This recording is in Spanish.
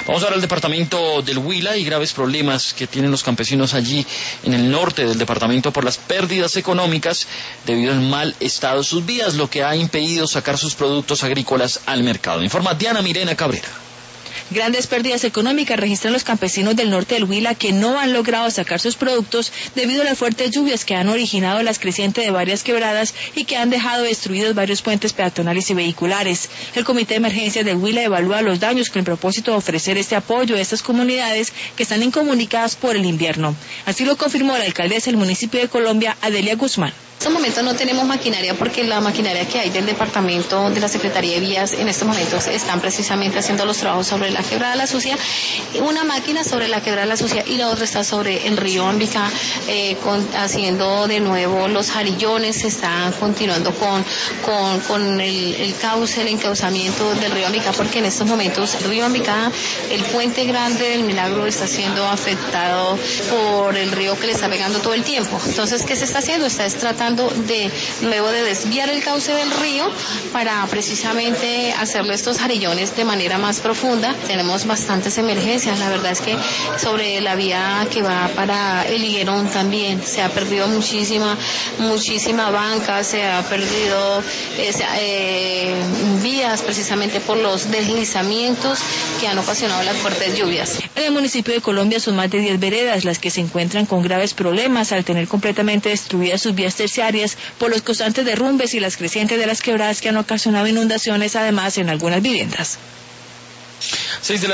Vamos ahora al departamento del Huila y graves problemas que tienen los campesinos allí en el norte del departamento por las pérdidas económicas debido al mal estado de sus vías, lo que ha impedido sacar sus productos agrícolas al mercado. Informa Diana Mirena Cabrera. Grandes pérdidas económicas registran los campesinos del norte del Huila que no han logrado sacar sus productos debido a las fuertes lluvias que han originado las crecientes de varias quebradas y que han dejado destruidos varios puentes peatonales y vehiculares. El Comité de Emergencias del Huila evalúa los daños con el propósito de ofrecer este apoyo a estas comunidades que están incomunicadas por el invierno. Así lo confirmó la alcaldesa del municipio de Colombia, Adelia Guzmán. En estos momentos no tenemos maquinaria porque la maquinaria que hay del departamento de la Secretaría de Vías en estos momentos están precisamente haciendo los trabajos sobre la quebrada La Sucia, una máquina sobre la quebrada La Sucia y la otra está sobre el río Ámbica, haciendo de nuevo los jarillones, se está continuando con el cauce, el encauzamiento del río Ámbica, porque en estos momentos el río Ámbica, el puente grande del Milagro está siendo afectado por el río que le está pegando todo el tiempo. Entonces, ¿qué se está haciendo? Está tratando de luego de desviar el cauce del río para precisamente hacerle estos jarillones de manera más profunda. Tenemos bastantes emergencias, la verdad es que sobre la vía que va para el Higuerón también se ha perdido muchísima banca, se ha perdido vías precisamente por los deslizamientos que han ocasionado las fuertes lluvias. En el municipio de Colombia son más de 10 veredas las que se encuentran con graves problemas al tener completamente destruidas sus vías terciarias por los constantes derrumbes y las crecientes de las quebradas que han ocasionado inundaciones, además en algunas viviendas.